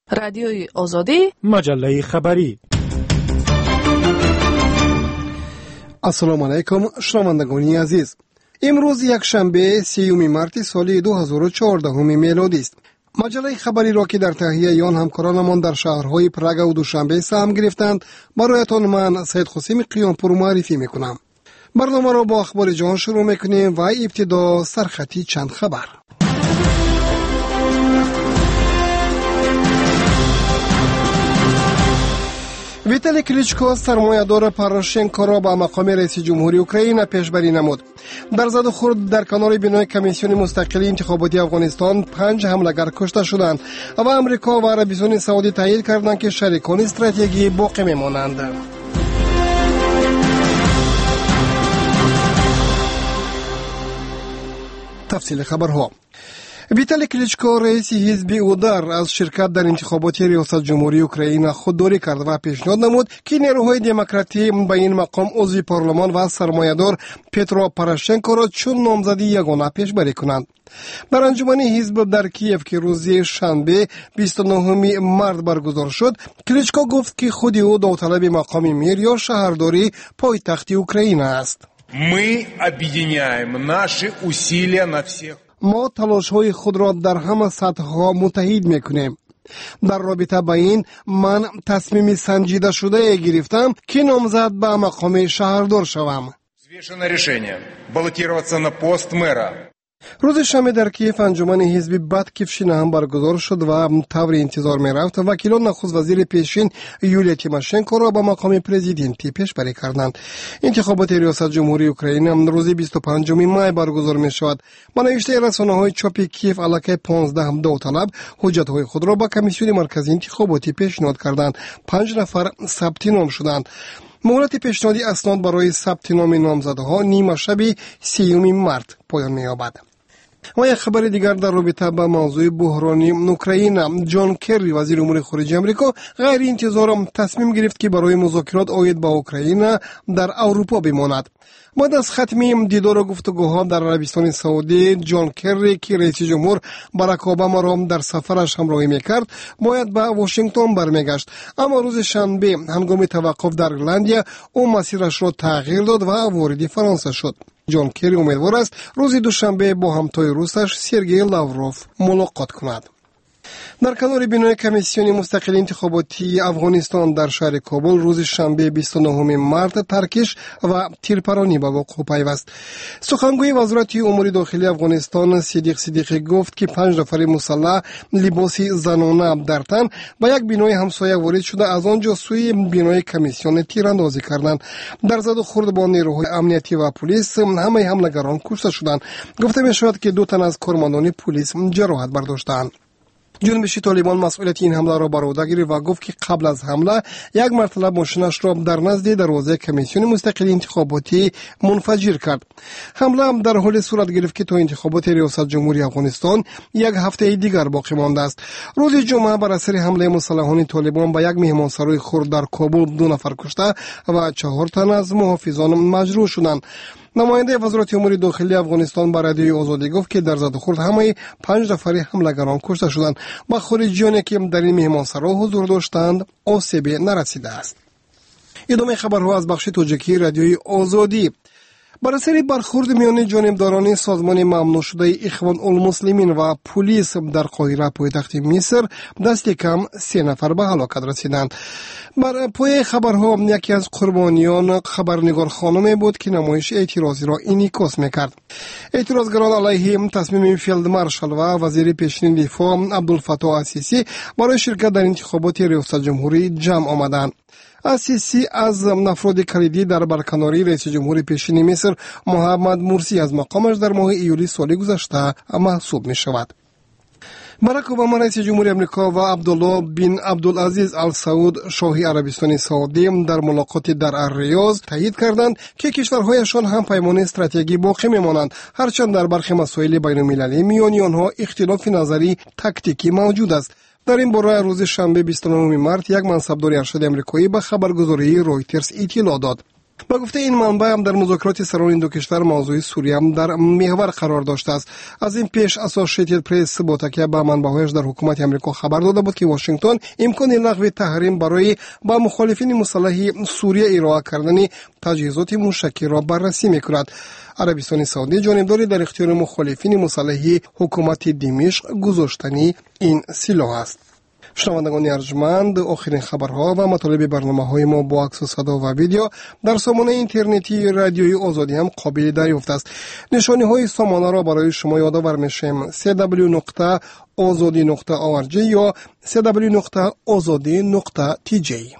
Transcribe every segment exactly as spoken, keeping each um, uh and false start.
رادیوی آزادی، مجله خبری. السلام علیکم شنوندگان عزیز. امروز یک شنبه سیوم مارت سال دو هزار و چهارده میلادی است. مجله خبری را که در تهیه آن همکارانمان در شهرهای پراگ و دوشنبه سهم گرفتند برایتان من سید حسین قیامپور معرفی میکنم. برنامه را با اخبار جهان شروع میکنیم و ابتدا سرخطی چند خبر. ویتالی کلیچکو سرمایه‌دار پاروشنکو را به مقام رئیس جمهوری اوکراین پیشبری نمود. در زد و خورد در کنار بینای کمیسیون مستقلی انتخاباتی افغانستان پنج حمله‌گر کشته شدند و امریکا و عربستان سعودی تایید کردند که شریکان استراتژیکی باقی میمانند. تفصیل خبرها. ویتالی کلیچکو رئیس حزب اودار از شرکت در انتخابات ریاست جمهوری اوکراین خودداری کرد و پیشنهاد نمود که نیروهای دموکراتی به این مقام عضو پارلمان و سرمایه‌دار پترو پاروشنکو را چون نامزدی یگانه پیشبری کنند. در انجمن حزب در کیف که روز شنبه بیست و نهم مارس برگزار شد، کلیچکو گفت که خود او داوطلب مقام میر یا شهرداری پایتخت اوکراین است. Мы объединяем наши усилия на всех. ما تلاش های خود را در همه سطح ها متحد میکنیم. در رابطه با این من تصمیم سنجیده شده گرفتم که نامزد به مقام شهردار شوم. Взвешено решение баллотироваться на пост мэра. روز شنبه در کیف انجمن حزب بد کفشین هم برگزار شد و طور انتظار می رفت وکیلان نخست وزیر پیشین یولیا تیماشنکو را به مقام پرزیدنتی پیشبری کردند. انتخابات ریاست جمهوری اوکراین روز بیست و پنجم مای برگزار می شود. با نوشته رسانه‌های چاپ کیف علاقه پانزده داوطلب حجت‌های خود را با کمیسیون مرکزی انتخاباتی پیشنهاد کردند. پنج نفر ثبت نام شدند. مهلت پیشنهادی اسناد برای ثبت نام نامزدها نیمه شب سیوم مارس پایان می‌یابد. و یک خبر دیگر در رابطه با موضوع بحرانی اوکراین، جان کری وزیر امور خارجه آمریکا غیر انتظار تصمیم گرفت که برای مذاکرات عاید به اوکراین در اروپا بماند. بعد از ختم دیدار و گفتگوها در عربستان سعودی، جان کری که رئیس جمهور باراک اوباما را در سفرش همراهی میکرد باید به واشنگتن برمیگشت، اما روز شنبه هنگام توقف در ایرلندیا او مسیرش را تغییر داد و وارد فرانسه شد. جان کری امیدوار است روز دوشنبه با همتای روسش سرگئی لاوروف ملاقات کند. در کنار بینای کمیسیون مستقل انتخاباتی افغانستان در شهر کابل روز شنبه بیست و نهم مارس ترکش و تیرپرانی به وقوع پیوست. سخنگوی وزارت امور داخلی افغانستان صدیق صدیقی گفت که پنج نفر مسلح لباسی زنانه در تن به یک بینای همسایه وارد شده از آنجا سوی بینای کمیسیون تیراندازی کردند. در زد و خورد با نیروهای امنیتی و پلیس همه حمله‌گران کشته شدند. گفته می شود که دو تن از کارمندان پلیس جراحت برداشتند. جنبش طالبان مسئولیت این حمله را بر عهده گرفت و گفت که قبل از حمله یک مرتبه ماشینش را در نزد دروازه کمیسیون مستقل انتخاباتی منفجر کرد. حمله در حال صورت گرفت که تا انتخابات ریاست جمهوری افغانستان یک هفته دیگر باقی مانده است. روز جمعه بر اثر حمله مسلحان طالبان به یک مهمانسرای خرد در کابل دو نفر کشته و چهار تن از محافظان مجروح شدند. نماینده وزارت امور داخلی افغانستان به رادیوی آزادی گفت که در زد و خورد همه پنج نفر حمله‌گران کشته شدند و خارجیانی که در این مهمانسرا حضور داشتند آسیبی نرسیده است. ادامه خبرها از بخش تاجیکی رادیوی آزادی. بر اثر برخورد میان جانبداران سازمان ممنوع شده اخوان المسلمین و پلیس در قاهره پایتخت مصر دست کم سه نفر به هلاکت رسیدند. بر پای خبرها یکی از قربانیان خبرنگار خانمی بود که نمایش اعتراضی را انعکاس میکرد. اعتراضگران علیه تصمیم فیلد مارشال و وزیر پیشین دفاع عبدالفتاح السیسی برای شرکت در انتخابات ریاست جمهوری جمع آمدند. السیسی از افراد کلیدی در برکناری رئیس جمهور پیشین مصر محمد مرسی از مقامش در ماه ایولی سال گذشته محسوب می شود. باراک اوباما رئیس جمهوری آمریکا و عبدالله بن عبدالعزیز آل سعود شاه عربستان سعودی در ملاقات در الریاض تایید کردند که کشورهایشان هم پیمان استراتژیکی باقی میمانند، هرچند در برخی مسائل بین المللی میان آنها اختلاف نظری تاکتیکی موجود است. در این باره روز شنبه بیست و نهم مارس یک منصبدار ارشد آمریکایی به خبرگزاری رویترز اطلاع داد. با گفته این منبع هم در مذاکرات سران این دو کشور موضوع سوریه هم در محور قرار داشته است. از این پیش اسوسییتد پرس با تکیه به منبع‌هایش در حکومت آمریکا خبر داده بود که واشنگتن امکان لغو تحریم برای با مخالفین مسلح سوریه ارائه کردن تجهیزات موشکی را بررسی می‌کند. عربستان سعودی جانبداری در اختیار مخالفین مسلح حکومت دمشق گذاشتن این سلاح است. شنوندگان ارجمند، آخرین خبرها و مطالب برنامه‌های ما با عکس و صدا و ویدیو در سامانه اینترنتی رادیوی آزادی هم قابل دریافت است. نشانه‌های سامانه را برای شما یادآور می‌شیم: دبلیو دبلیو دبلیو نقطه آزادی نقطه org یا دبلیو دبلیو دبلیو نقطه آزادی نقطه تی جی.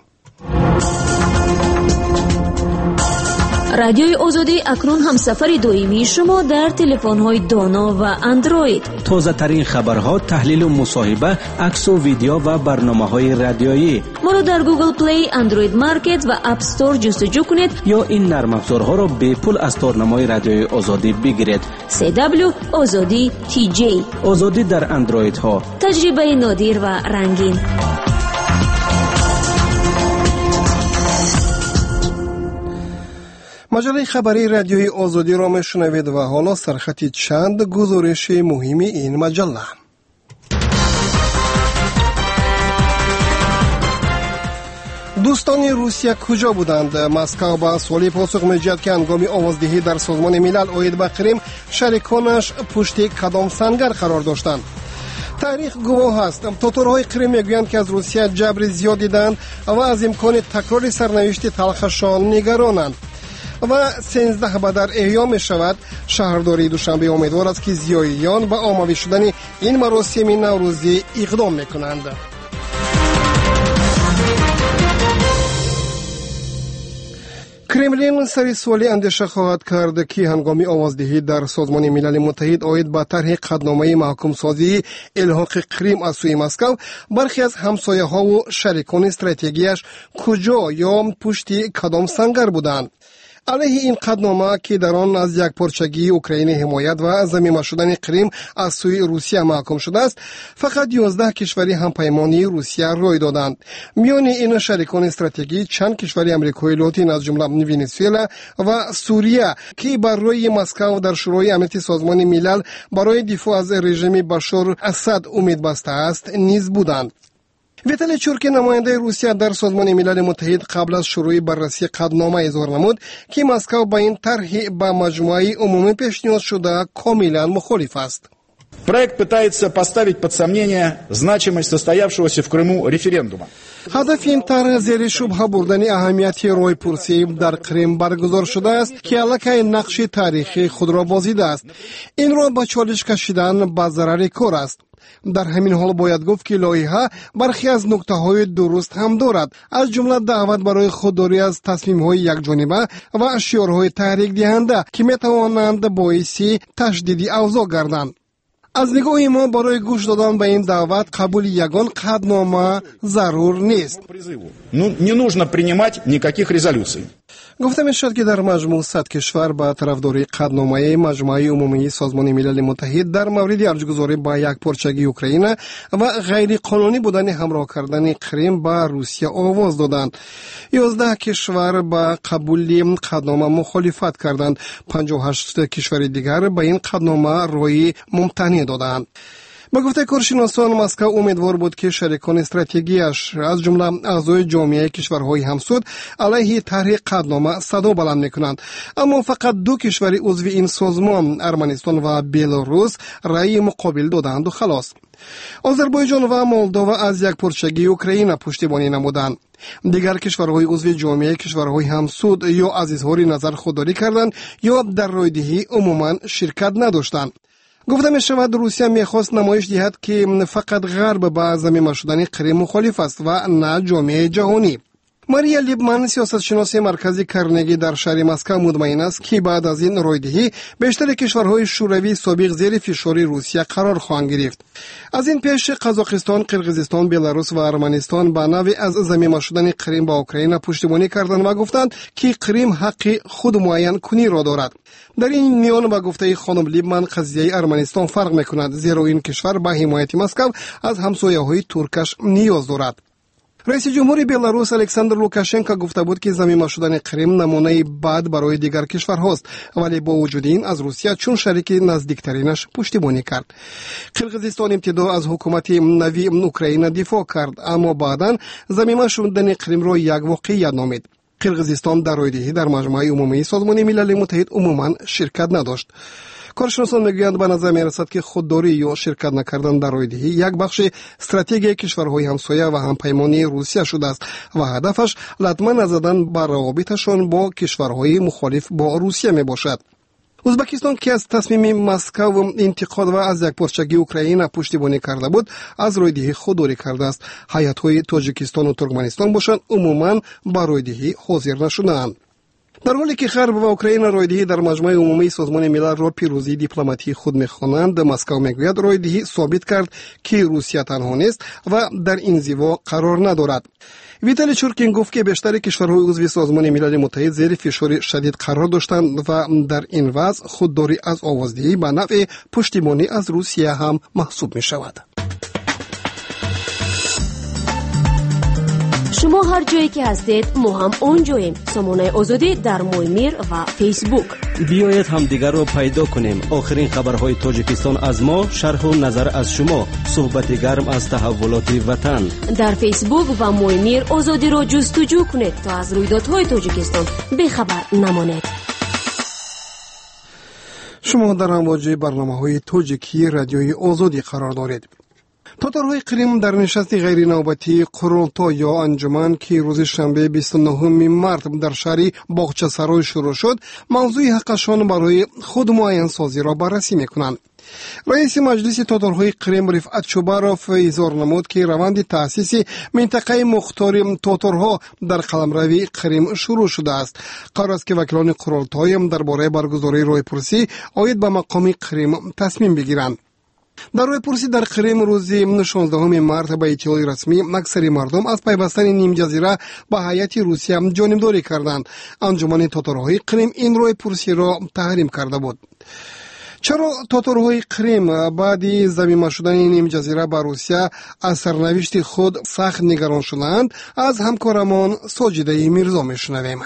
رادیوی آزادی اکنون هم سفر دویمی شما در تلفن‌های دانا و اندروید. تازه ترین خبرها، تحلیل و مصاحبه، عکس و ویدیو و برنامه‌های رادیویی. ما را در گوگل پلی، اندروید مارکت و اپ استور جستجو کنید یا این نرم افزارها را به پول از تارنمای رادیوی آزادی بگیرید. سه دبلیو آزادی تی جی. آزادی در اندروید ها. تجربه نادر و رنگین. مجله خبری رادیوی آزادی را میشنوید و حالا سرخط چند گزارش مهم این مجله. دوستان روسیه کجا بودند؟ مسکو با سوالی پاسخ می‌دهد که هنگام آوازدهی در سازمان ملل عاید به کریم شریکانش پشت کدام سنگر قرار داشتند؟ تاریخ گواه است. تاتارهای کریم میگویند که از روسیه جبر زیاد دیدند و از امکان تکرار سرنوشت تلخشان نگرانند. و سیزده بدر احیا می شود. شهرداری دوشنبه امیدوار است که زیاییان به آماده شدن این مراسم نوروزی اقدام می کنند. کرملین سری سوالی اندیشه خواهد کرد که هنگامی آوازدهی در سازمان ملل متحد عاید به طرح قطعنامه محکوم سازی الحاق کریم از سوی مسکو، برخی از همسایه ها و شریکان استراتژیکیش کجا یا پشت کدام سنگر بودند؟ علیه این قطعنامه که در آن از یک پارچگی اوکراین حمایت و ضمیمه شدن کریم از سوی روسیه محکوم شده است، فقط یازده کشوری همپیمانی روسیه رای دادند. میان این شریکان استراتژیکی چند کشور آمریکای لاتین از جمله ونزوئلا و سوریه که بر روی مسکو در شورای امنیتی سازمان ملل برای دفاع از رژیم بشار اسد امید بسته است نیز بودند. ویتالی چورکی نماینده روسیه در سازمان ملل متحد قبل از شروع بررسی قطعنامه اظهار نمود که مسکو با این طرح به مجموعه عمومی پیشنهاد شده کاملا مخالف است. Проект пытается поставить под сомнение значимость состоявшегося в Крыму референдума. هدف این طرح زیر شبهه بردن اهمیت رای پرسی در کریم برگزار شده است که علاقه نقش تاریخی خود را بازیده است. این را با چالش کشیدن به ضرر کار است. در همین حال باید گفت که لایحه برخی از نکته‌های درست هم دارد، از جمله دعوت برای خودداری از تصمیم‌های یکجانبه و شعارهای تحریک دهنده که می‌توانند باعث تشدید اوضاع گردند. از نگاه ما برای گوش دادن به این دعوت قبول یگان قطعنامه ضرور نیست. Ну, не нужно принимать никаких резолюций. گفته می شد که در مجموع صد کشور با طرفداری قطعنامه مجموعه عمومی سازمان ملل متحد در مورد ارجگذاری با یک پارچگی اوکراین و غیر قانونی بودن همراه کردن کریم با روسیه آواز دادند. یازده کشور با قبول قطعنامه مخالفت کردند. پنجاه و هشت کشور دیگر با این قطعنامه رای ممتنع دادند. با گفته کارشناسان مسکو امیدوار بود که شریکان استراتژیکیش از جمله اعضای جامعه کشورهای همسود علیه طرح قطعنامه صدا بلند میکنند، اما فقط دو کشور عضو این سازمان ارمنستان و بلاروس رأی مقابل دادند و خلاص. آذربایجان و مولداوا از یک پارچگی اوکراین پشتیبانی نمودند. دیگر کشورهای عضو جامعه کشورهای همسود یا از اظهار نظر خودداری کردند یا در رایدهی عموما شرکت نداشتند. گفته می شود روسیه می خواست نمایش دهد که فقط غرب با ضمیمه شدن کریم مخالف است و نه جامعه جهانی. ماریا لیبمن سیاستشناس مرکزی کرنگی در شهر مسکو مطمئن است که بعد از این رویدهی بیشتر کشورهای شوروی سابق زیر فشار روسیه قرار خواهند گرفت. از این پیش قزاقستان، قرقیزستان، بلاروس و ارمنستان به نوعی از ضمیمه شدن کریم با اوکراین پشتیبانی کردند و گفتند که کریم حق خود معین کنی را دارد. در این میان با گفته خانم لیبمن قضیه ارمنستان فرق میکند، زیرا این کشور با حمایت مسکو از همسایه‌های ترکش نیاز دارد. رئیس جمهور بلاروس الکساندر لوکاشنکو گفته بود که ضمیمه شدن کریم نمونه بد برای دیگر کشورهاست، ولی با وجود این از روسیه چون شریک نزدیکترینش پشتیبانی کرد. قرقیزستان ابتدا از حکومت نوی اوکراین دفاع کرد، اما بعدا ضمیمه شدن کریم را یک واقعیت نامید. قرقیزستان در رایدهی در مجمع عمومی سازمان ملل متحد عموما شرکت نداشت. کارشناسان میگویند به نظر میرسد که خودداری یا شرکت نکردن در رایدهی یک بخش استراتژی کشورهای همسایه و همپیمانی روسیه شده است و هدفش لطمه نزدن بر روابطشان با کشورهای مخالف با روسیه می باشد. ازبکستان که از تصمیم مسکو انتقاد و از یک پارچگی اوکراین پشتیبانی کرده بود، از رایدهی خودداری کرده است. هیئت‌های تاجیکستان و ترکمنستان باشند عموما به رایدهی حاضر نشدند. در حالی که غرب و اوکراین رایدهی در مجمع عمومی سازمان ملل را پیروزی دیپلماتی خود می‌خوانند، مسکو میگوید رایدهی ثابت کرد که روسیه تنها نیست و در انزوا قرار ندارد. ویتالی چورکین گفت که بیشتر کشورهای عضو سازمان ملل متحد زیر فشار شدید قرار داشتند و در این وضع خودداری از آوازدهی به نفع پشتیبانی از روسیه هم محسوب می‌شود. شما هر جایی که هستید ما هم اونجاییم. سامانه آزادی در مویمیر و فیسبوک. بیایید همدیگر رو پیدا کنیم. آخرین خبرهای تاجیکستان از ما، شرح و نظر از شما، صحبت گرم از تحولات وطن. در فیسبوک و مویمیر آزادی رو جستجو کنید تا از رویدادهای تاجیکستان بخبر نمانید. شما در امواج برنامه‌های تاجیکی رادیوی آزادی قرار دارید. تاتارهای کریم در نشست غیر نوبتی قرولتا یا انجمن که روز شنبه بیست و نهم مارس در شهر باغچه سرای شروع شد، موضوع حقشان برای خود معین سازی را بررسی میکنند. رئیس مجلس تاتارهای کریم رفعت چوباروف اظهار نمود که روند تأسیس منطقه مختار تاتارها در قلمرو کریم شروع شده است. قرار است که وکیلان قرولتای هم درباره برگزاری رایپرسی عاید به مقام کریم تصمیم بگیرند. در رایپرسی در کریم روز شانزدهم مارس به اطلاع رسمی اکثر مردم از پیوستن نیم جزیره به هیئت روسیه جانبداری کردند. انجمن تاتارهای کریم این رایپرسی را تحریم کرده بود. چرا تاتارهای کریم بعد ضمیمه شدن نیم جزیره به روسیه از سرنوشت خود سخت نگران شدند؟ از همکارمان ساجده میرزا میشنویم.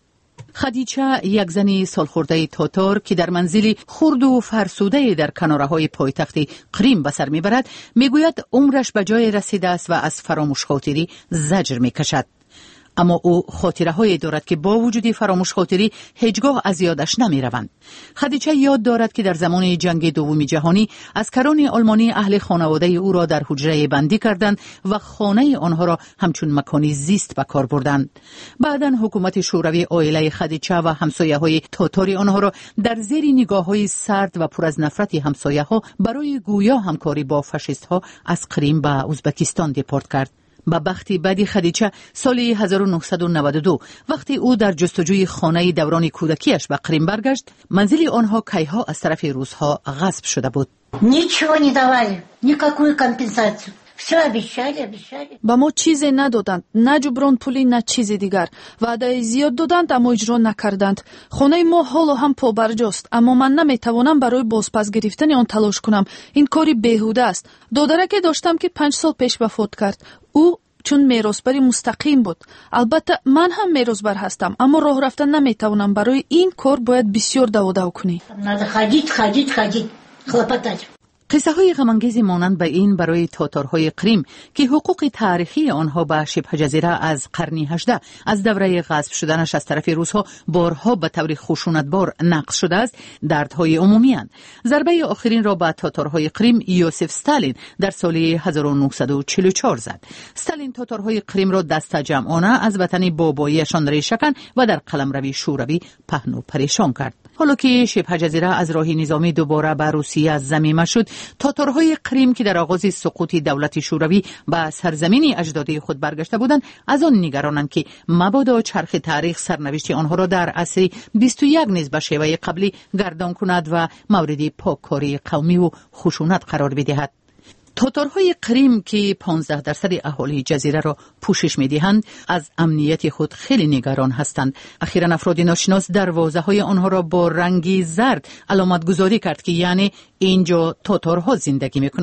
خدیجه، یک زنی سالخورده تاتار که در منزلی خرد و فرسوده در کناره‌های پایتخت کریم به سر میبرد، میگوید عمرش به جای رسیده است و از فراموش خاطری زجر میکشد. اما او خاطره هایی دارد که با وجود فراموش خاطری هیچگاه از یادش نمی روند. خدیجه یاد دارد که در زمان جنگ دوم جهانی اسکران آلمانی اهل خانواده او را در حجره بندی کردند و خانه آنها را همچون مکانی زیست به کار بردند. بعداً حکومت شوروی عائله خدیجه و همسایه های تاتاری آنها را در زیر نگاه های سرد و پر از نفرت همسایه ها برای گویا همکاری با فاشیست ها از کریم به ازبکستان دیپورت کرد. با بختی بعدی خدیجه سال هزار و نهصد و نود و دو وقتی او در جستجوی خانه دوران کودکیش به کریم برگشت، منزل آنها کیها از طرف روس‌ها غصب شده بود. ничего не давали, никакую компенсацию. все обещали, обещали. با ما چیزی ندادند، نه جبران پولی نه چیزی دیگر. وعده زیاد دادند اما اجرا نکردند. خانه ما حالا هم پابرجاست، اما من نمیتوانم برای بازپس گرفتن آن تلاش کنم. این کاری بیهوده است. دادره که داشتم که پنج سال پیش وفات کرد. او چون میراثبری مستقیم بود. البته من هم میراثبر هستم، اما راه رفتن نمیتوانم. برای این کار باید بسیار دو کنی. надо ходить, ходить, ходить, хлопотать. قصه های غمانگیزی مانند به این برای تاتارهای کریم که حقوق تاریخی آنها به شبه جزیره از قرن هجدهم از دوره غصب شدنش از طرف روس‌ها بارها به طور خشونتبار نقض شده است، دردهای عمومی اند. ضربه آخرین را به تاتارهای کریم یوسف استالین در سال هزار و نهصد و چهل و چهار زد. استالین تاتارهای کریم را دست جمعانه از وطن باباییشان ریشه کند و در قلمرو شوروی پهن و پریشان کرد. حالا که شبه جزیره از راه نظامی دوباره به روسیه ضمیمه شد، تاتارهای کریم که در آغاز سقوط دولت شوروی به سرزمین اجدادی خود برگشته بودند، از آن نگرانند که مبادا چرخ تاریخ سرنوشت آنها را در عصر بیست و یک نیز به شیوه قبلی گردان کند و مورد پاککاری قومی و خشونت قرار بدهد. تاتارهای کریم که پانزده درصد اهالی جزیره را پوشش می‌دهند، از امنیت خود خیلی نگران هستند. اخیراً افراد ناشناس دروازه‌های آنها را با رنگی زرد علامت گذاری کرد که یعنی اینجا تاتارها زندگی می‌کنند.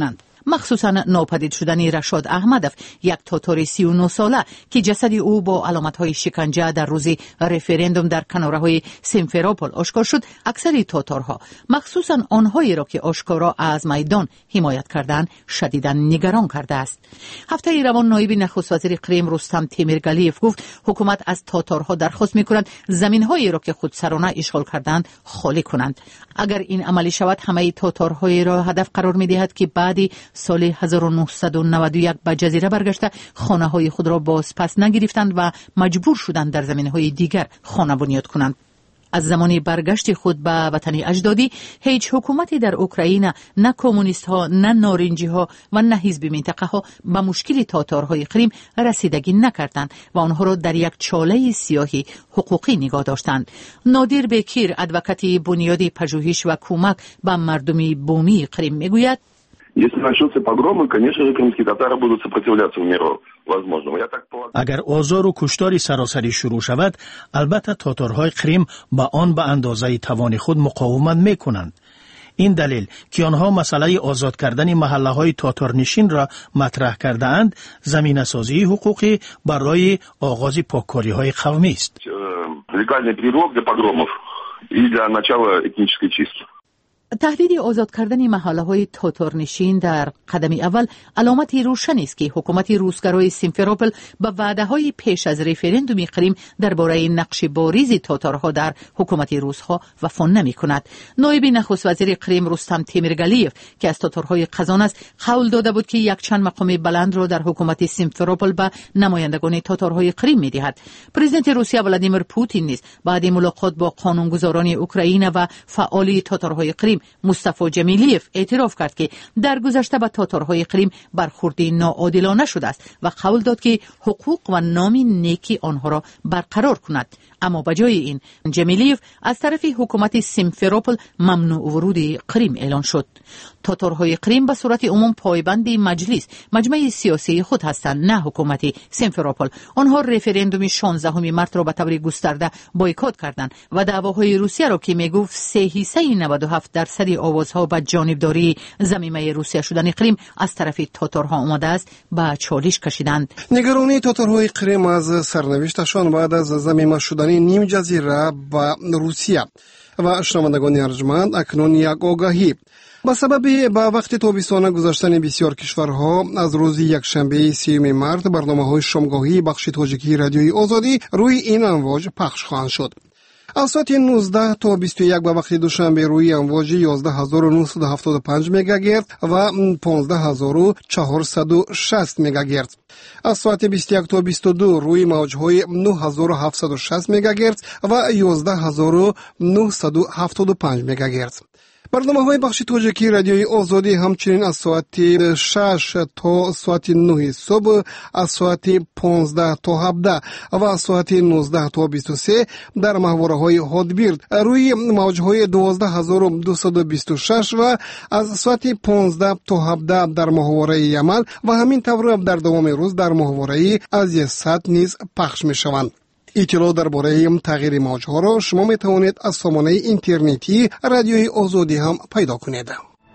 مخصوصا ناپدید شدن رشاد احمدوف، یک تاتار سی و نه ساله که جسد او با علامت‌های شکنجه در روز رفراندوم در کناره‌های سیمفروپول آشکار شد. اکثر تاتارها، مخصوصا آنهایی را که آشکارا از میدان حمایت کردند، شدیداً نگران کرده است. هفته روان نایب نخست وزیر کریم رستم تیمیرگلیف گفت حکومت از تاتارها درخواست می‌کند زمین‌هایی را که خودسرانه اشغال کردند خالی کنند. اگر این عملی شود، همه تاتارهایی را هدف قرار می‌دهد که بعد سال هزار و نهصد و نود و یک به جزیره برگشته خانه‌های خود را باز پس نگرفتند و مجبور شدند در زمین‌های دیگر خانه بنیاد کنند. از زمان برگشت خود به وطن اجدادی، هیچ حکومتی در اوکراین، نه کمونیست ها، نه نارنجی ها و نه حزب منطقه ها به مشکل تاتارهای کریم رسیدگی نکردند و آنها را در یک چاله سیاهی حقوقی نگاه داشتند. نادر بکیر، ادوکات بنیاد پژوهش و کمک به مردم بومی کریم میگوید: Если начнутся погромы, конечно же, крымские татары будут сопротивляться в меру возможного. Я так полагаю. اگر آزار و کشتاری سراسری شروع شود، البته تاتارهای کریم با آن به اندازه توان خود مقاومت میکنند. این دلیل که آنها مسئله آزاد کردن محله‌های تاتارنشین را مطرح کرده اند، زمینه سازی حقوقی برای آغاز پاککاری‌های قومی است. Легальный предлог для погромов и для начала этнической чистки. تهدید آزاد کردن محله‌های تاتارنشین در قدم اول علامت روشن است که حکومت روسگرای سیمفروپول به وعده‌های پیش از رفراندوم کریم درباره نقش بازی تاتارها در حکومت روس‌ها وفا نمی‌کند. نایب نخست وزیر کریم رستم تیمیرگلیف که از تاتارهای قزان است، قول داده بود که یک چند مقام بلند را در حکومت سیمفروپول به نمایندگان تاتارهای کریم می‌دهد. پرزیدنت روسیه ولادیمیر پوتین نیز بعد ملاقات با قانونگذاران اوکراین و فعال تاتارهای کریم مصطفی جمیلیف اعتراف کرد که در گذشته به تاتارهای کریم برخورد ناعادلانه شده است و قول داد که حقوق و نام نیکی آنها را برقرار کند. اما بجای این، جمیلیف از طرف حکومت سیمفروپول ممنوع ورود کریم اعلان شد. تاتارهای کریم به صورت عموم پایبند مجلس، مجمع سیاسی خود هستند، نه حکومت سیمفروپول. آنها رفراندوم شانزدهم مارس را به طور گسترده بایکوت کردند و دعواهای روسیه را که میگفت سه حیصه نود و هفت درصد آوازها به جانبداری ضمیمه روسیه شدن کریم از طرف تاتارها آمده است، به چالش کشیدند. نگرانی تاتارهای کریم از سرنوشتشان بعد از ضمیمه شدن نیم جزیره به روسیه و شنوندگان ارجمند، اکنون یک آگاهی با سبب با وقت تابستان گذشتن بسیار کشورها از روز یکشنبه سیوم مارس برنامه‌های شامگاهی بخش تاجیکی رادیوی آزادی روی این امواج پخش خواهند شد. از ساعت نوزده تا بیست و یک به وقت دوشنبه روی امواج یازده هزار و نهصد و هفتاد و پنج مگاگرت و پانزده هزار و چهارصد و شصت مگاگرت. از ساعت بیست و یک تا بیست و دو روی موج‌های نه هزار و هفتصد و شصت مگاگرت و یازده هزار و نهصد و هفتاد و پنج مگاگرت. برنامه‌های بخش تاجیکی رادیوی آزادی همچنین از ساعت شش تا ساعت نه صبح، از ساعت پانزده تا هفده و از ساعت نوزده تا بیست و سه در محوره‌های هادبیرد روی موج‌های دوازده هزار و دویست و بیست و شش و از ساعت پانزده تا هفده در محوره یمن و همین طور در دوام روز در محوره از صد نیز پخش می‌شوند. اطلاع درباره تغییر موج‌ها را شما می توانید از سامانه اینترنتی رادیوی آزادی هم پیدا کنید.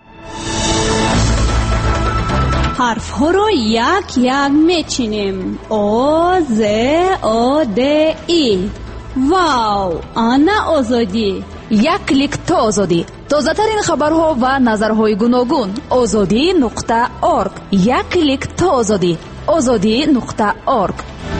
حرف ها را یک یک میچینیم. آ ز آ د ای. واو، آنا آزادی. یک کلیک تا آزادی. تازه ترین خبرها و نظرهای گوناگون. آزادی نقطه اورگ. یک کلیک تا آزادی. آزادی نقطه اورگ.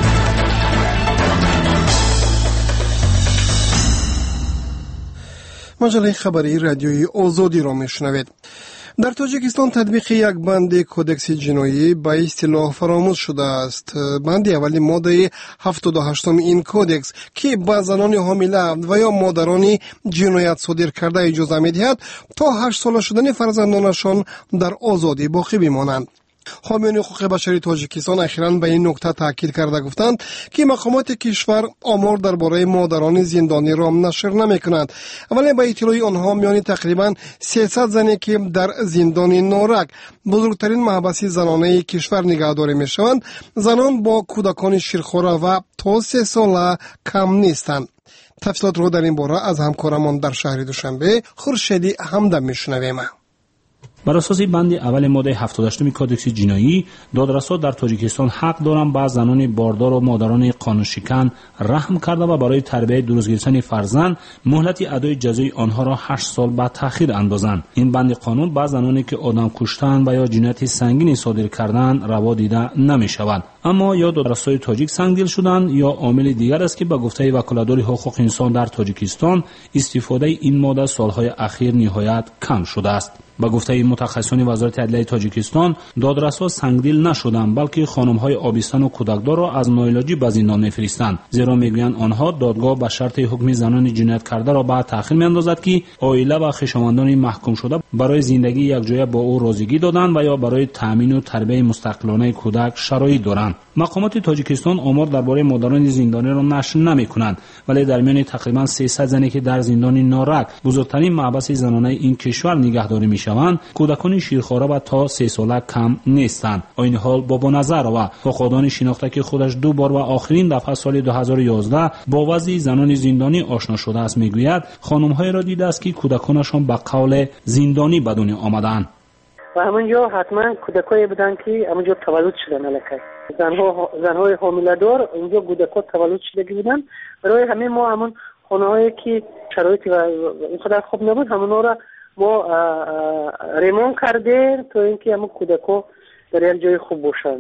مجله خبری رادیوی آزادی را میشنوید. در تاجیکستان تطبیق یک بند کودکس جنایی به اصطلاح فراموش شده است. بند اولی ماده هفتاد و هشت این کودکس که به زنان حامله و یا مادران جنایت صادر کرده اجازه می‌دهد تا هشت ساله شدن فرزندانشان در آزادی باقی بمانند. حامیان حقوق بشری تاجیکستان اخیراً به این نکته تاکید کرده گفتند که مقامات کشور آمار درباره مادران زندانی را نشر نمی‌کنند، ولی به اطلاع آنها میان تقریباً سیصد زنی که در زندان نارک، بزرگترین محبس زنانه کشور نگهداری می‌شوند، زنان با کودکان شیرخواره و تا سه ساله کم نیستند. تفصیلات را در این باره از همکارمان در شهر دوشنبه خورشیدی همدم می‌شنویم. بر اساس بند اول ماده هفتاد و هشت کودکس جنایی، دادرسا در تاجیکستان حق دارند به زنان باردار و مادران قانون شکن رحم کرده و برای تربیت درست گرفتن فرزند مهلت ادای جزای آنها را هشت سال به تأخیر اندازند. این بند قانون به زنانی که آدم کشتن و یا جنایت سنگین صادر کردن روا دیده نمی شود. اما یا دادرسای تاجیک سنگدل شدند یا عامل دیگر است که به گفته وکالتدار حقوق انسان در تاجیکستان استفاده این ماده سالهای اخیر نهایت کم شده است. با گفته متخصصان وزارت عدلیه تاجیکستان، دادرسا سنگدل نشدند بلکه خانم‌های آبستن و کودکدار را از ناعلاجی به زندان می‌فرستند، زیرا میگویند آنها دادگاه به شرط حکم زنان جنایت کرده را به تأخیر می‌اندازد که عائله و خویشاوندان محکوم شده برای زندگی یکجایی با او رازیگی دادند و یا برای تأمین و تربیت مستقلانه کودک شرایط دارند. مقامات تاجیکستان آمار درباره مادران زندانی را نشر نمی‌کنند، ولی در میان تقریباً سیصد زنی که در زندان نارک، بزرگترین محبس زنانه این کشور نگهداری می‌شوند، کودکان شیرخواره و تا سه ساله کم نیستند. این حال بابا نظر و فقادان شناخته که خودش دو بار و آخرین دفعه سال دو هزار و یازده با وضع زنان زندانی آشنا شده است میگوید خانم‌های را دیده است که کودکانشان به قول زندانی به دنیا آمدند. و همونجا حتما کودکایی بودن که همونجا تولد شدن الکی. زنها زنهای حامله دار اینجا کودکان تولد شده بودن. برای همین ما همون خانه‌هایی که شرایط و اینقدر خوب نبود همونا را ما ریمون کردیم تا اینکه همون کودکان در یک جای خوب باشن.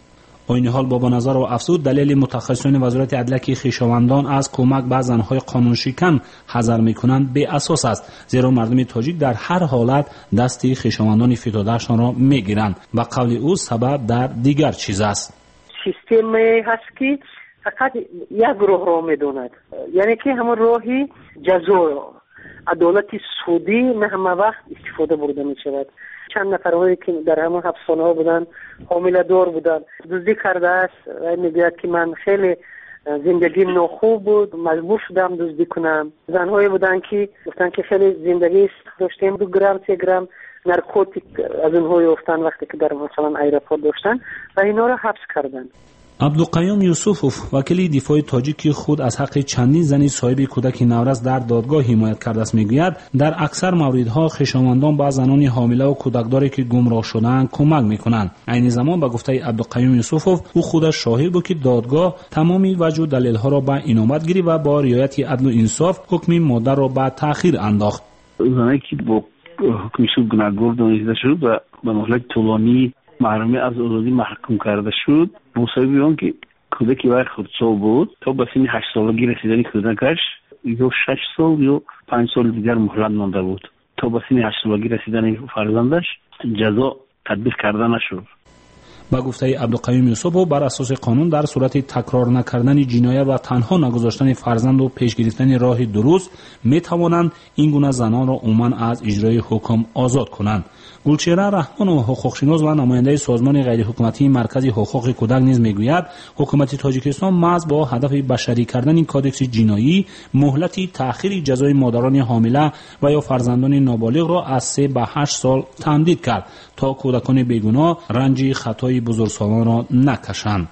این حال بابا نظر و افسود دلیل متخصصان وزارت عدلیه که خویشاوندان از کمک به زنهای قانون شکن حذر میکنند بی اساس است، زیرا مردم تاجیک در هر حالت دستی خویشاوندان فتادهشان را میگیرند. به قول او سبب در دیگر چیز است. سیستم هست که فقط یک راه را میدوند، یعنی که همون راهی جزا عدالت سودی نه همه وقت استفاده برده می شود. چند نفرهایی که در همون حبسخانه ها بودن حامله دار بودن دزدی کرده است و میگوید که من خیلی زندگی ناخوب بود مجبور شدم دزدی کنم. زنهایی بودن که گفتن که خیلی زندگی داشتیم، دو گرم سه گرم نارکوتیک از اونها یافتن وقتی که در مثلا ایرپورت داشتن و اینا را حبس کردن. عبدالقیوم یوسفوف وکیل دفاع تاجیک خود از حق چندین زنی صاحب کودک نورز در دادگاه حمایت کرده است میگوید در اکثر موردها خویشاوندان با زنان حامله و کودکداری که گمراه شدند کمک میکنند. عین زمان به گفته عبدالقیوم یوسفوف او خودش شاهد بود که دادگاه تمامی وجه دلیل‌ها را به عنایت گرفت و با رعایت عدل و انصاف حکم مادر را به تأخیر انداخت. زنی که با حکم شد گناهکار دانسته شد و به مهلت طولانی محرومی از آزادی محکوم کرده شد، مصاحبه اون که کودکی وقت خردسال بود تا به سن هشت سالگی رسیدن کودکش یا شش سال یا پنج سال دیگر مهلت مانده بود تا به سن هشت سالگی رسیدن فرزندش جزا تطبیق کرده نشد. با گفته عبدالقیوم یوسفوف بر اساس قانون در صورت تکرار نکردن جنایت و تنها نگذاشتن فرزند و پیش گرفتن راه درست می توانند این گونه زنان را عموما از اجرای حکم آزاد کنند. گلچهره رحمان و حقوقشناس و نماینده سازمان غیر حکومتی مرکز حقوق کودک نیز میگوید حکومت تاجیکستان محض با هدف بشری کردن این کودکس جنایی مهلتی تأخیر جزای مادران حامله و یا فرزندان نابالغ را از سه به هشت سال تمدید کرد تا کودکان بیگناه رنج خطای بزرگسالان را نکشند.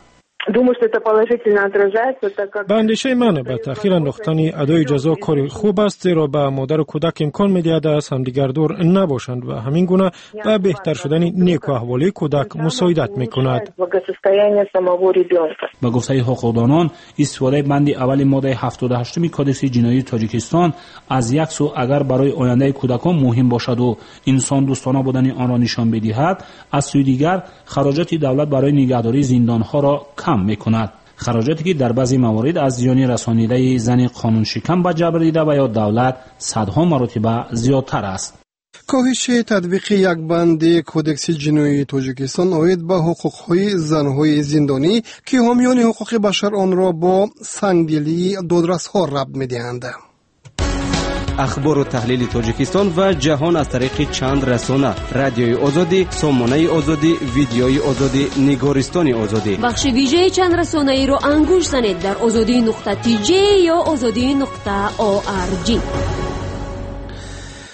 به اندیشه من به تأخیر انداختن ادای جزا کار خوب است، زیرا به مادر و کودک امکان می‌دهد از همدیگر دور نباشند و همین گونه به بهتر شدن نیک و احوالی کودک مساعدت می‌کند. با گفته حقوقدانان استفاده بند اول ماده هفتاد و هشت کودکس جنایی تاجیکستان از یک سو اگر برای آینده کودکان مهم باشد و انسان دوستانه بودن آن را نشان بدهد، از سوی دیگر خراجات دولت برای نگهداری زندان‌ها را کم می‌کند. خراجاتی که در بعضی موارد از زیان رسانیده زن قانون شکن به جبر دیده و یا دولت صدها مرتبه زیادتر است. کاهش تطبیق یک بند کودکس جنایی تاجیکستان اوید به حقوق‌های زن‌های زندانی که حامیان حقوق بشر آن را با سنگدلی دادرس‌ها ربط می‌دهند. اخبار و تحلیل تاجیکستان و جهان از طریق چند رسانه: رادیوی آزادی، سامانه آزادی، ویدیوی آزادی، نگارستان آزادی. بخش ویژه چند رسانه ای را انگوش زنید در آزادی نقطه تی جی یا آزادی نقطه او آر جی.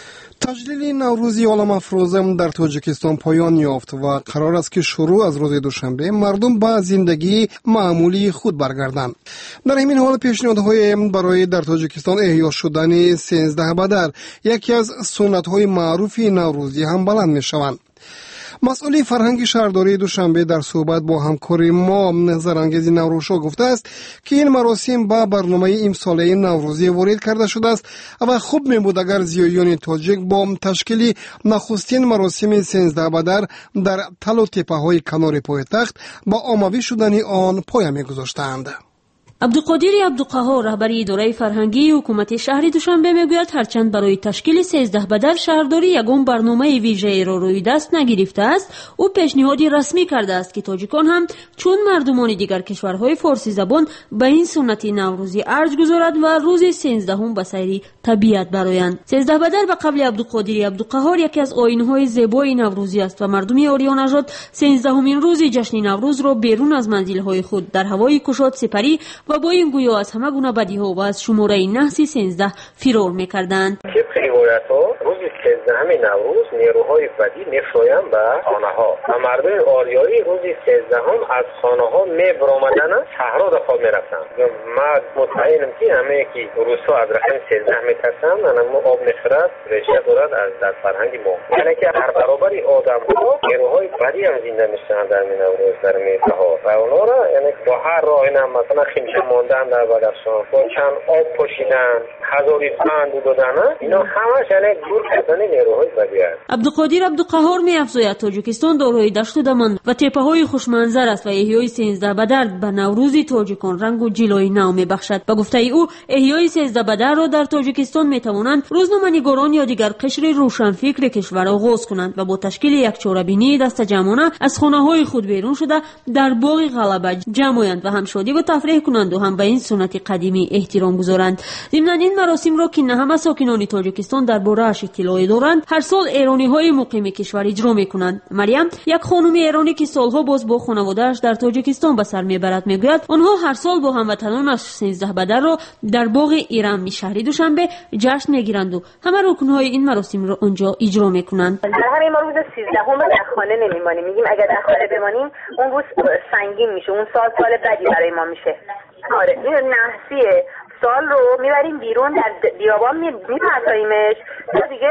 تجلیل نوروزی عالم افروزه در تاجیکستان پایان یافت و قرار است که شروع از روز دوشنبه مردم به زندگی معمولی خود برگردند. در همین حال پیشنهادهای برای در تاجیکستان احیا شدن سیزده بدر، یکی از سنت‌های معروف نوروزی، هم بلند می‌شوند. مسئول فرهنگی شهرداری دوشنبه در صحبت با همکار ما زرانگیز نوروشو گفته است که این مراسم با برنامه امساله نوروزی وارد کرده شده است و خوب می بود اگر زیایان تاجیک با تشکیل نخستین مراسم سیزده بدر در تل و تپه های کنار پایتخت با آماده شدن آن پایه می گذاشتند. عبدالقادر عبدالقهار رهبر اداره فرهنگی حکومت شهر دوشنبه میگوید هرچند برای تشکیل سیزده بدر شهرداری یگان برنامه ویژه‌ای را روی دست نگرفته است، او پیشنهادی رسمی کرده است که تاجیکان هم چون مردمان دیگر کشورهای فارسی زبان به این سنت نوروزی ارج گذارد و روز سیزدهم به سیر طبیعت برآیند. سیزده بدر به قول عبدالقادر عبدالقهار یکی از آیین‌های زیبای نوروزی است و مردم آریان نژاد سیزدهمین روز جشن نوروز را بیرون از منزل‌های خود در هوای گشاد سپری و با این گویا از همه گونه بدیها و از شماره نحسی سیزده فرار میکردند. طبق روایت‌ها روز سیزدهم نوروز نیروهای بدی می‌آیند به خانه‌ها و مردم آریایی روز سیزدهم از خانه‌ها می‌برآمدند صحرا دفاع می‌رفتند. ما مطمئنم که همه که روس‌ها از رقم سیزده می‌ترسند، اما آب می‌خورد ریشه دارد از در فرهنگ ما. یعنی که در برابر آدم‌ها نیروهای بدی هم زنده می‌شوند در این نوروز در می‌ها و اونا را یعنی با هر راه هم مثلا خیمشه ماندن در بدخشان با چند آب پاشیدن هزاری پند دادن، اینا همش یعنی دور کردن نیروهای بدی است. عبدالقادر عبدالقهار می‌افزاید تاجیکستان دارای دشت و دمن و تپه‌های خوشمنظر است و احیای سیزده بدر به نوروز تاجیکان رنگ و جلوه نو می‌بخشد. به گفته او احیای سیزده بدر را در تاجیکستان می‌توانند روزنامه‌نگاران یا دیگر قشر روشنفکر کشور آغاز کنند و با تشکیل یک چهاربینی دست جمعانه از خانه‌های خود بیرون شده در باغ غلبه جمع‌آیند و هم شادی و تفریح کنند و هم به این سنت قدیمی احترام گذارند. ضمن این مراسم را که نه همه ساکنان تاجیکستان در باره‌اش اطلاعی دارند، هر سال ایرانی‌های مقیم کشور اجرا می‌کنند. مریم، یک خانم ایرانی که سالها باز با خانواده‌اش در تاجیکستان به سر می‌برد، می‌گوید آنها هر سال با هموطنانش سیزده بدر را در باغ ایران شهر دوشنبه جشن می‌گیرند و همه رکن‌های این مراسم را آنجا اجرا می‌کنند. در همین روز سیزدهم در خانه نمی‌مانیم، میگیم اگر در خانه بمانیم اون روز سنگین میشه، اون سال سال بدی برای ما میشه. آره این نحسیه، سال رو میبریم بیرون در بیابان میپرساییمش تا دیگه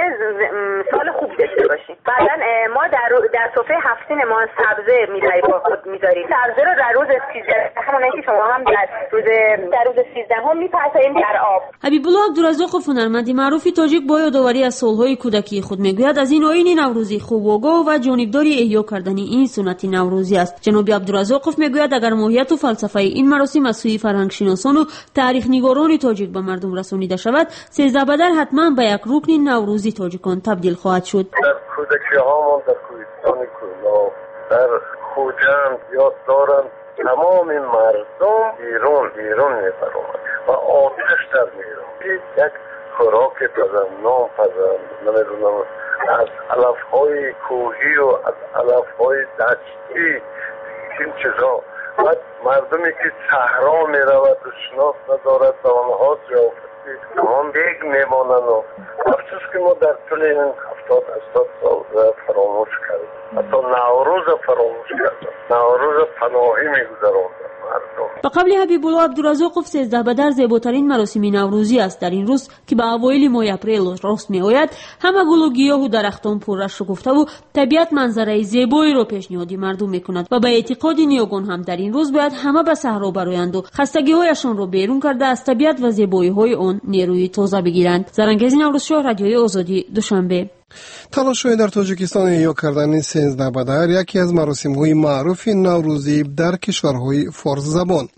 سال خوب داشته باشیم. بعدا ما در در سفره هفتین ما سبزه میبریم با خود میذاریم. سبزه رو در روز سیزده همونایی که شما هم در روز در روز سیزده هم میپرساییم در آب. حبیب الله عبدالرزاق هنرمند معروف تاجیک با یادآوری از سالهای کودکی خود میگوید از این آیین نوروزی خوب و آگاه و جانبداری احیا کردن این سنت نوروزی است. جناب عبدالرزاق میگوید اگر ماهیت و فلسفه این مراسم از سوی فرهنگ شناسان و تاریخ نگاران تاجیک به مردم رسانیده شود، سیزده بدر حتما به یک رکن نوروزی تاجیکان تبدیل خواهد شد. در کودکی هامان در کوهستان کولا در خوجند یاد دارند تمام مردم بیرون بیرون می‌برند و آتش در می‌رود. یک خوراک پزم نام پزم نمیدونم از علف‌های کوهی و از علف‌های دشتی این چیزا و مردمی که صحرا می‌رود و شناس ندارد به آنها ضیافتی تمام بیگ میمانند و افسوس که ما در طول این هفتاد هشتاد سال فراموش کردیم، حتی نوروز فراموش کردیم، نوروز پناهی می‌گذراندیم. به قبل حبیب الله عبدالرزاق سیزده بدر زیباترین مراسم نوروزی است در این روز که به اوایل ماه اپریل راست می آید. همه گل و گیاه و درختان پر شکفته و طبیعت منظره زیبایی را پیشنهاد مردم می کند و به اعتقاد نیاگان هم در این روز باید همه به صحرا برآیند و خستگی هایشان را بیرون کرده از طبیعت و زیبایی های آن نیروی تازه بگیرند. زرانگیز نوروزشاه، رادیوی آزادی، دوشنبه. تلاش‌های در تاجیکستان احیا کردن سیزده بدر یکی از مراسم‌های معروف نوروزی در کشورهای فارس زبان.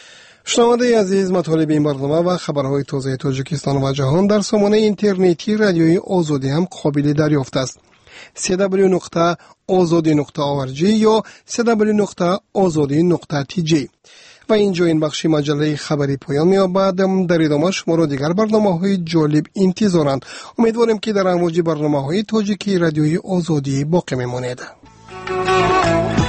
شنونده عزیز، مطالب این برنامه و خبرهای تازه تاجیکستان و جهان در سامانه اینترنتی رادیوی آزادی هم قابل دریافت است. سی دبلیو نقطه آزادی نقطه او ار جی یا سی دبلیو نقطه آزادی نقطه تی جی. و اینجا این بخشی مجله خبری پایان می‌یابد. در ادامه شما را دیگر برنامه‌های جالب انتظارند. امیدواریم که در امواج برنامه‌های تاجیکی رادیوی آزادی باقی میمانید.